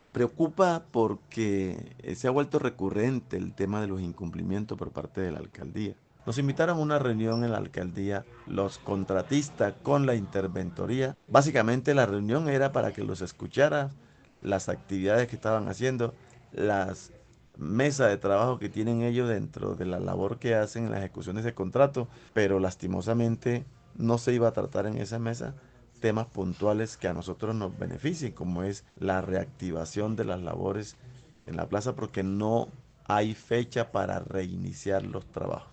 Preocupa porque se ha vuelto recurrente el tema de los incumplimientos por parte de la alcaldía. Nos invitaron a una reunión en la alcaldía los contratistas con la interventoría. Básicamente la reunión era para que los escuchara, las actividades que estaban haciendo, las mesas de trabajo que tienen ellos dentro de la labor que hacen en la ejecución de ese contrato, pero lastimosamente no se iba a tratar en esa mesa temas puntuales que a nosotros nos beneficien, como es la reactivación de las labores en la plaza, porque no hay fecha para reiniciar los trabajos.